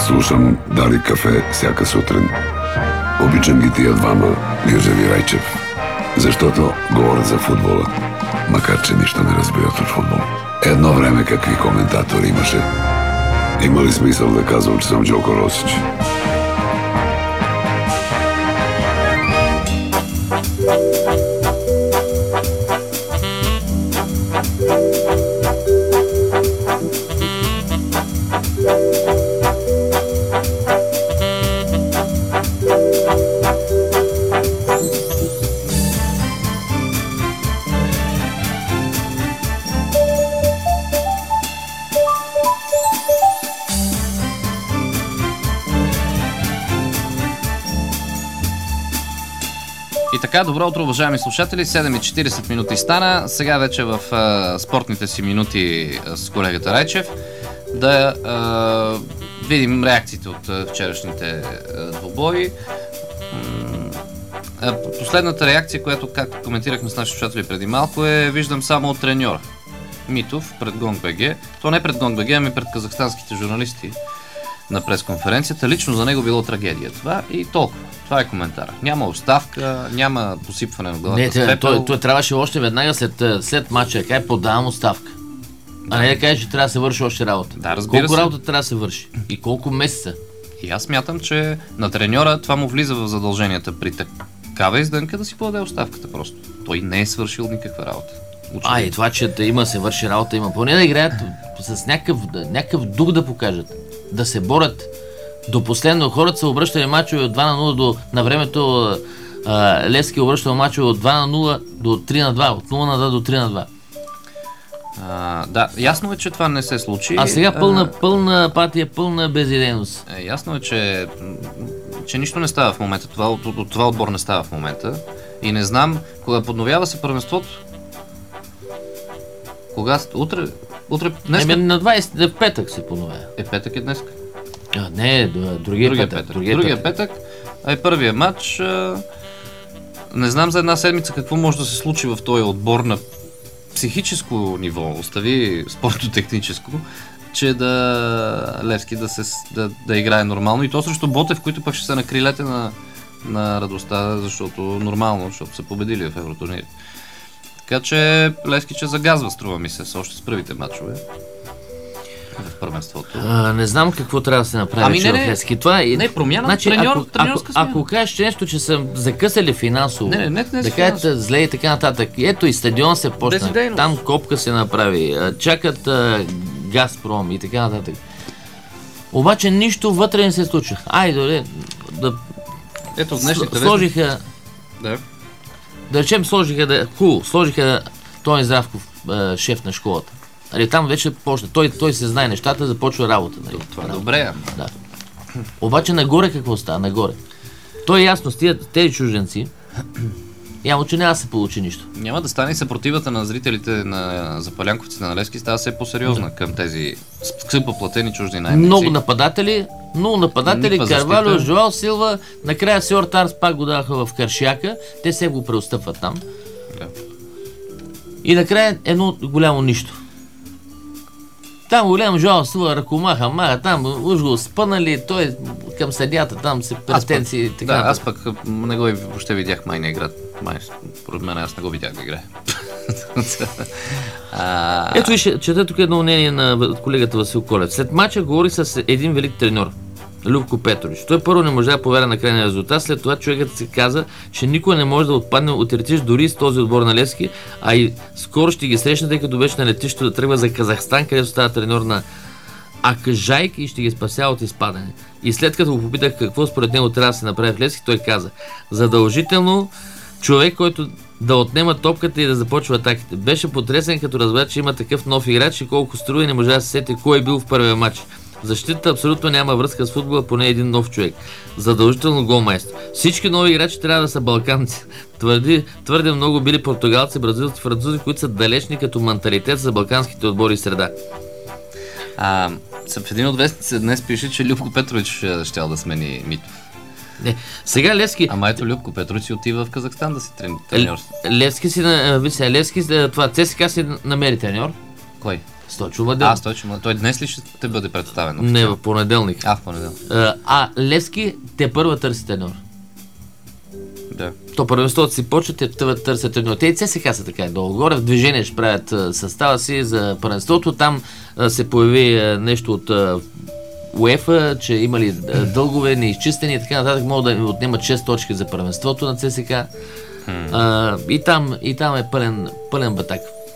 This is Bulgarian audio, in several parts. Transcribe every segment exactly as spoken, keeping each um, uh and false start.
Слушам Дали кафе всяка сутрин. Обичам ги тия двама, Гержев и Райчев, защото говорят за футбола, макар че нищо не разбират от футбол. Едно време какви коментатори имаше. Има ли смисъл да казвам, че съм Джоко Росич? Така, добро утро, уважаеми слушатели. седем и четирийсет минути стана. Сега вече в а, спортните си минути а, с колегата Райчев да а, видим реакциите от а, вчерашните а, двубои. А, последната реакция, която, както коментирахме с нашите слушатели преди малко, е виждам само от треньора Митов пред Гонг.бг. То не пред Гонг.бг, ами пред казахстанските журналисти на пресконференцията. Лично за него било трагедия това и толкова. Това е коментар. Няма оставка, няма посипване на главата. Не, с пепел. той, той трябваше още веднага след, след матча да каже подавам оставка. Да. А не да каже, че трябва да се върши още работа. Да, разбира колко се. работа трябва да се върши? И колко месеца? И аз смятам, че на треньора това му влиза в задълженията при такава издънка да си подаде оставката просто. Той не е свършил никаква работа. Учен. А, и това, че да има се върши работа, има. Поне да играят с някакъв, някакъв дух да покажат. Да се борят. До последно хората са обръщали мачове от два на нула до на времето а, Левски обръщал мачове от два на нула до три на два, от нула на два до три на два. А, да, ясно е, че това не се случи. А сега пълна, пълна апатия, пълна безидейност. Е, ясно е, че, че нищо не става в момента. Това, от, от, от това отбор не става в момента. И не знам, кога подновява се първенството. Кога? Утре? Утре днес? Еми на двайсети, в петък се подновява. Е, петък е днес. А, не, другия, другия петък. петък. Другия, другия петък. петък. А и първия матч. А, не знам за една седмица какво може да се случи в този отбор на психическо ниво, остави спортно-техническо, че да Левски да, се, да, да играе нормално. И то срещу Ботев, които пък ще са на крилете на, на радостта, защото нормално, защото са победили в евротурнир. Така че Левски че загазва, струва ми се, с още с първите матчове в първенството. А, не знам какво трябва да се направи ами не, в Левски. Това е... Не, промяна, значи, треньор, ако, треньорска ако, ако кажеш нещо, че са закъсали финансово, не, не, не, не да кажете зле и така нататък. Ето и стадион се почна, безидейност. Там копка се направи, чакат а, Газпром и така нататък. Обаче нищо вътре не се случва. Айде, дори да... Ето, днешните сложиха... Да. Да речем, сложиха да... Хубаво, сложиха Тони Здравков, а, шеф на школата. Али, там вече почна. Той, той се знае нещата, започва работа. Нали? Това е добре. Да. Обаче нагоре какво става? Нагоре. То е ясно, с тия, тези чужденци, явно, че няма да се получи нищо. Няма да стане съпротивата на зрителите на запалянковците на Левски, става все по-сериозна да. Към тези скъпо платени чужди наемници. Много нападатели, много нападатели, Карвалио, Жоал Силва, накрая Сьор Тарс пак го даваха в Каршияка, те се го преотстъпват там. Да. И накрая едно голямо нищо. Там голям Жоал Силва ръкомаха, мага, там уж го спънали, той към съдията, там се претенции. Да, така, аз пък не го въобще видях майния играт. Май, според мен аз не го видях да играе. а... Ето виж, чета тук едно мнение на колегата Васил Колев. След мача говори с един велик треньор, Любко Петрович. Той първо не може да повярва на крайния резултат, след това човекът си каза, че никой не може да отпадне от ретиш дори с този отбор на Левски, а и скоро ще ги срещне, тъй като беше на летището да тръгва за Казахстан, където става треньор на Акжайк и ще ги спасява от изпадане. И след като го попитах какво според него трябва да се направи в Левски, той каза: задължително човек, който да отнема топката и да започва атаките. Беше потресен, като разбра, че има такъв нов играч и колко струва и не може да се сети кой е бил в първия матч. Защитата абсолютно няма връзка с футбола, поне един нов човек. Задължително голмайстор. Всички нови играчи трябва да са балканци. Твърди, твърде много били португалци, бразилци, французи, които са далечни като менталитет за балканските отбори и среда. А, в един от вестници днес пише, че Любко Петрович щял да смени Митов. Не, сега Левски... Ама ето Любко Петрович си отива в Казахстан да си треньор. Левски си, Левски, това ЦСКА си намери треньор. Кой? Стойчо Младенов. А, Стойчо Младенов. Той днес ли ще бъде представен? Не, в понеделник. А, в понеделник. А, а Левски те първа търси треньор. Да. То първенството си почва, те търсят треньор. Те и ЦСКА са така долу-горе, в движение ще правят а, състава си за първенството. Там а, се появи а, нещо от а, УЕФА, че имали а, дългове неизчистени и така нататък, могат да им отнемат шест точки за първенството на ЦСКА. Hmm. А, и, там, и там е пълен, пълен батак.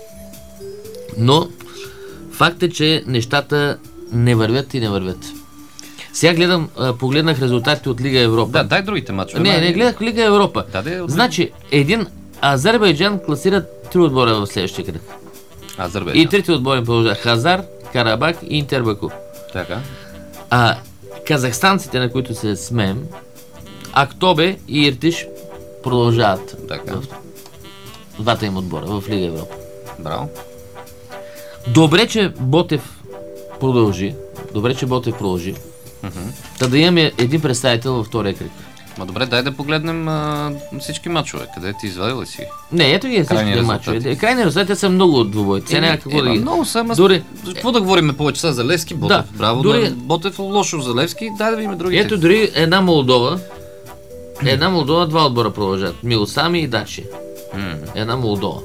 Но факт е, че нещата не вървят и не вървят. Сега гледам, а, погледнах резултатите от Лига Европа. Да, дай другите мачове. Не, не, гледах Лига Европа. Да, да, значи, един Азербайджан класира три отбора в следващия кръг. Азербайджан. И трите отбори продължават Хазар, Карабах и Интер Баку. Така. А казахстанците, на които се смеем, Актобе и Иртиш продължават. Така. В двата им отбора в Лига Европа. Браво. Добре, че Ботев продължи. Добре, че Ботев продължи. Uh-huh. Та да имаме един представител във втория кръг. Ма добре, дай да погледнем а, всички мачове. Къде ти извадил ли си? Не, ето ги е всички мачове. Крайни резултати са много двубои. Сега няма какво да ги... Много са, ама... Дори... Какво да говорим повече са за Левски? Ботев. Да, браво, дори... да, Ботев лошо за Левски. Дай да видим другите. Ето дори една Молдова. Една Молдова, два отбора продължат. Милосами и Дачи. Mm. Една Молдова.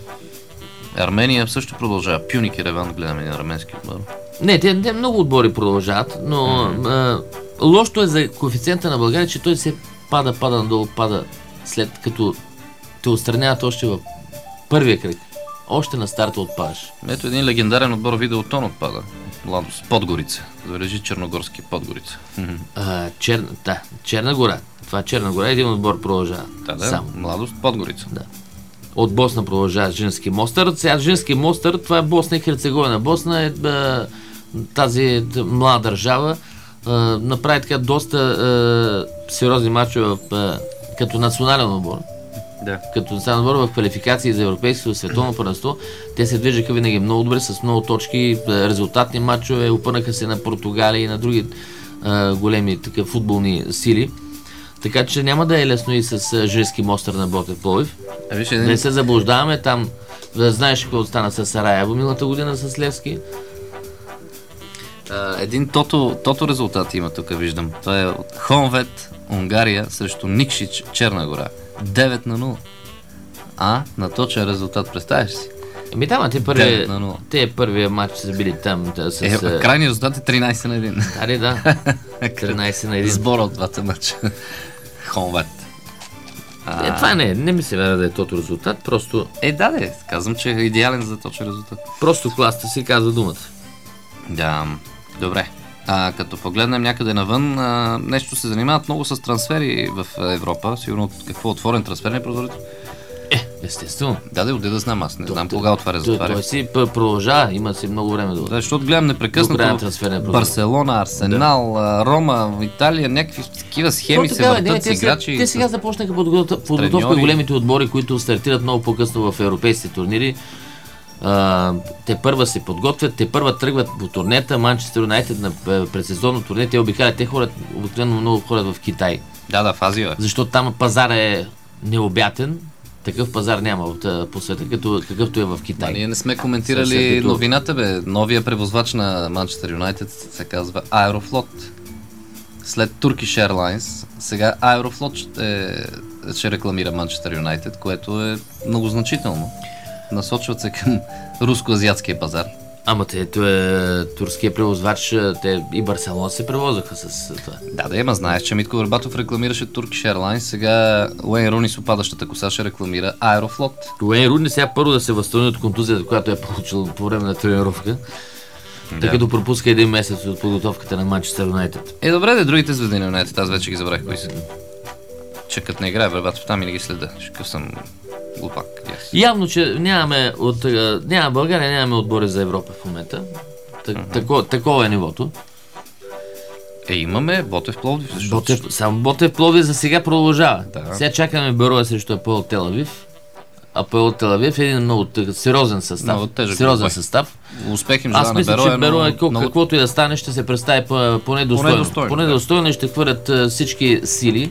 Армения също продължава. Пюник и Реван гледаме на арменски отбор. Не, те, те много отбори продължават, но mm-hmm. а, лошото е за коефициента на България, че той се пада, пада надолу, пада след като те отстраняват още в първия кръг. Още на старта отпадаш. Ето един легендарен отбор Видеотон отпада. Младост. Подгорица. Забележи Черногорски Подгорица. А, чер... да, Черна гора. Това е Черна гора, един отбор продължава. Да, да. Само. Младост Подгорица. Да. От Босна продължава Женски Мостър. Сега Женски Мостър, това е Босна и Херцеговина. Босна е бе, тази млада държава. Е, направи така доста е, сериозни мачове в, е, като национален отбор. Да. Като национален отбор в квалификации за европейското световно първенство. Те се движаха винаги много добре, с много точки, резултатни мачове. Опънаха се на Португалия и на други е, големи така, футболни сили. Така че няма да е лесно и с Женски Мостър на Ботев Пловдив. Един... Не се заблуждаваме там. Да знаеш какво стана с Сараево миналата година с Левски. А, един тото, тото резултат има тук, виждам. Това е от Хонвет, Унгария срещу Никшич, Черна гора. девет на нула. А, на точен резултат, представяш си? Еми да, те, първи, те първия матч са били там. Да, с... Е, крайният резултат е тринайсет на едно. Али да, тринайсет на едно. Сбора от двата матча. Хонвет. А... Е, това не е, не ми се вярва да е тото резултат, просто... Е, да, да, казвам, че е идеален за точен резултат. Просто класта си казва думата. Да, добре. А, като погледнем някъде навън, а, нещо се занимават много с трансфери в Европа. Сигурно какво отворен трансферен прозорец? Е, естествено. Да, да, отида да знам, аз не то, знам то, кога отваря, затваря. Той си продължава, има си много време да... Да, защото гледам непрекъснато Барселона, Арсенал, да. Рома, Италия, някакви такива схеми се въртат не, с играчи. Те, те сега започнаха подготовка големите отбори, които стартират много по-късно в европейските турнири. А, те първа се подготвят, те първа тръгват по турнета. Манчестър Юнайтед на предсезонно турне, те обикалят, те хорат, обикновено много хорат в Китай. Да, да, в Азия. Защото там пазар е необятен. Такъв пазар няма от, по света, като, какъвто е в Китай. А, ние не сме коментирали като... новината, бе. Новия превозвач на Манчестър Юнайтед се казва Аерофлот. След Turkish Airlines, сега Аерофлот ще, ще рекламира Манчестър Юнайтед, което е много значително. Насочват се към руско-азиатския пазар. Ама те, ето е турския превозвач, те и Барселона се превозаха с това. Да, да, ема знаеш, че Митко Върбатов рекламираше Turkish Airlines, сега Уейн Руни с опадащата коса ще рекламира Аерофлот. Уейн Руни сега първо да се възстанови от контузията, която е получил по време на тренировка, да. Тъй като пропуска един месец от подготовката на Манчестър Юнайтед. Е, добре, да, другите звезди на Юнайтед, аз вече ги забравих кои са. Чекът не играе, Върбатов там и не ги следа. Шкъв съм глупак. Yes. Явно, че нямаме от няма България, нямаме отбори за Европа в момента. Так, uh-huh. тако, такова е нивото. Е, имаме Ботев Пловдив, защото... Ботев, само Ботев Пловдив за сега продължава. Да. Сега чакаме Бероя срещу Апоел Тел Авив. Апоел Тел Авив е един много сериозен състав. Много сериозен състав. Успех им Аз мисля, Бероя, че Бероя, но... много... каквото и да стане, ще се представи поне достойно. достойно, поне да. достойно и ще хвърлят всички сили.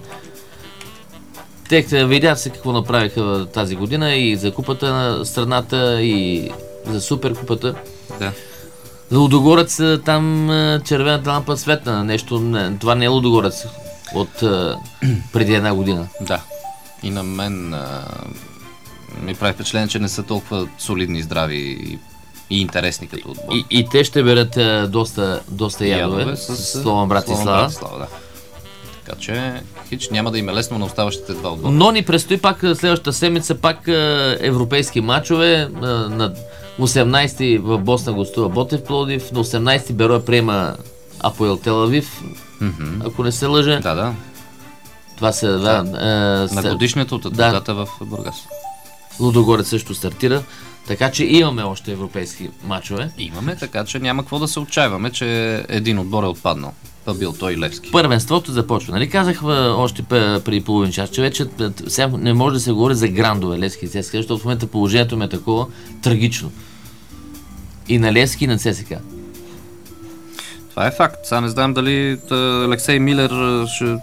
Те видят се какво направиха тази година и за купата на страната, и за суперкупата. Да. Лудогорец, там а, червената лампа светна. Нещо, не, това не е Лудогорец от а, преди една година. Да. И на мен а, ми прави впечатление, че не са толкова солидни, здрави и, и интересни като отбор. И, и те ще берат а, доста, доста ядове, ядове с, с Слован Братислава. Братислава, да. Така че хич няма да им е лесно на оставащите два отбора. Но ни предстои пак следващата седмица пак а, европейски матчове. А, на осемнайсети в Босна гостува Ботев Пловдив, на осемнайсети Берое приема Апоел Тел Авив, Mm-hmm. ако не се лъжа. Да, да. Това са, да. да. На годишната от дата в Бургас. Лудогорец също стартира, така че имаме още европейски матчове. Имаме, така че няма какво да се отчаиваме, че един отбор е отпаднал. Това бил той и Левски. Първенството започва. Нали казах още преди половин час, че вече сега не може да се говори за грандове Левски и ЦСКА, защото в момента положението ми е такова трагично. И на Левски, и на ЦСКА. Това е факт. Сега не знам дали Алексей Милер ще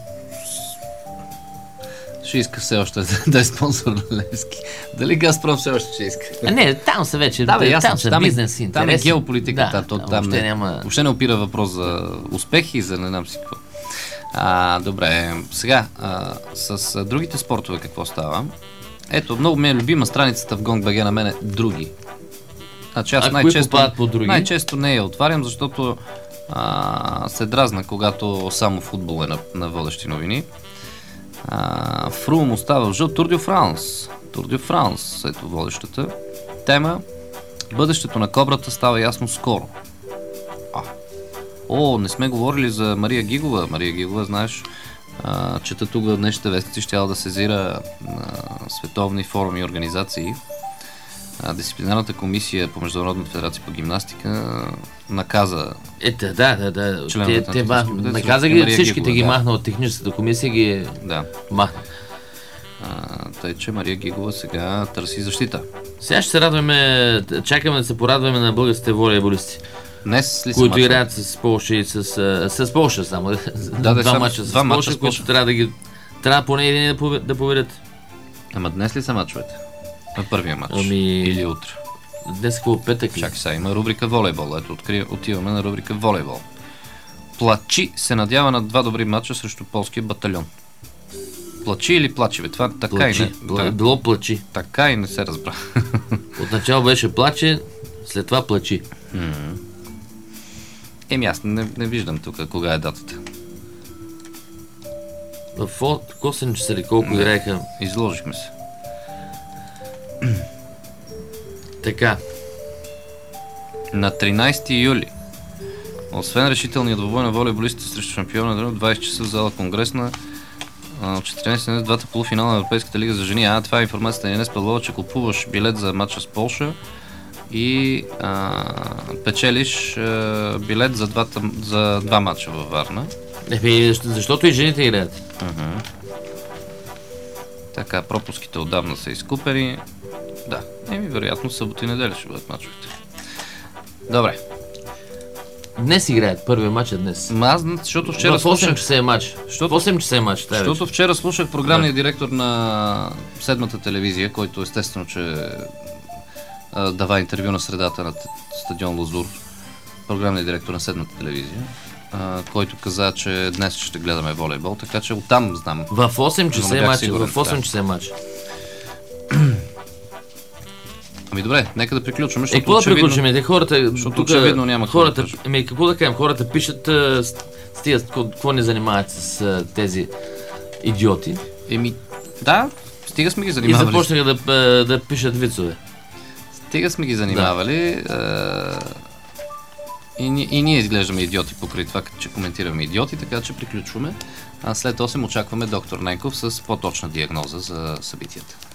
ще иска все още да е спонсор на Левски. Дали Газпром все още ще иска? А не, там са вече, да, бе, ясно, там са там бизнес е, интереси. Там е геополитиката, да, то, там, там въобще, не, няма... въобще не опира въпрос за успехи и за не знам си какво. А, добре, сега а, с а, другите спортове какво става? Ето, много ми е любима страницата в Гонг БГ на мен е други. Значи аз а най-често, по други? най-често не я отварям, защото а, се дразна, когато само футбол е на, на водещи новини. А, Фрум остава в жълт. Тур де Франс. Тур де Франс, ето водещата тема. Бъдещето на Кобрата става ясно скоро. А. О, не сме говорили за Мария Гигова. Мария Гигова, знаеш, а, чета тук в днешните вестници, щяла да сезира на световни форуми и организации. А, дисциплинарната комисия по Международната федерация по гимнастика наказа Ето, да, да, да. Те, те, ма, наказа ги, всичките Гигова, ги да. Махна от техническата комисия, ги да. Махна. А, тъй, че Мария Гигова сега търси защита. Сега ще се радваме, чакаме да се порадваме на българските волейболисти. Днес ли които играят с Полша и с, с, с Полша само. Да, два мача с Полша, които трябва да ги... Трябва поне един да, да победят. Ама днес ли са мачовете? На първия матч? Ами... Или утре? Днес какво петък? Чакай сега, има рубрика волейбол. Ето, откри... отиваме на рубрика волейбол. Плачи се надява на два добри мача срещу полския батальон. Плачи или плачи, бе? Това така плачи. и не... Бла... Било плачи. Така и не се разбра. Отначало беше плаче, след това плачи. Mm-hmm. Еми аз не, не виждам тук кога е датата. В осем часа ли колко играеха? Изложихме се. Така. На тринайсети юли. Освен решителният двубой на волейболистите срещу шампиона на двайсет часа в зала Конгресна, от четиринайсети на двата полуфинала на Европейската лига за жени. А, това е информацията на Инес Павлова, че купуваш билет за матча с Полша и а, печелиш а, билет за, двата, за два матча във Варна. Е, защото и жените играят. Uh-huh. Така, пропуските отдавна са изкупени. Да, еми вероятно събота и неделя ще бъдат мачовете. Добре. Днес играят, първия матч е днес. Ма аз, защото вчера в осем часа е матч. Защото, в осем часа е матч. Защото вчера слушах програмния да. директор на седмата телевизия, който естествено, че а, дава интервю на средата на стадион Лазур. Програмният директор на седмата телевизия, а, който каза, че днес ще гледаме волейбол, така че оттам знам. В осем часа е матч. В осем часа е матч. Ами добре, нека да приключваме. Е, какво да приключим? Те хората, защото тук, очевидно няма хората, ами, какво да кажем? Хората пишат, стига, какво не занимават с тези идиоти. Еми, да, стига сме ги занимавали. И започнаха да, да пишат вицове. Стига сме ги занимавали. Да. Е, и, и ние изглеждаме идиоти покрай това, че коментираме идиоти, така че приключваме. А след осем очакваме доктор Ненков с по-точна диагноза за събитията.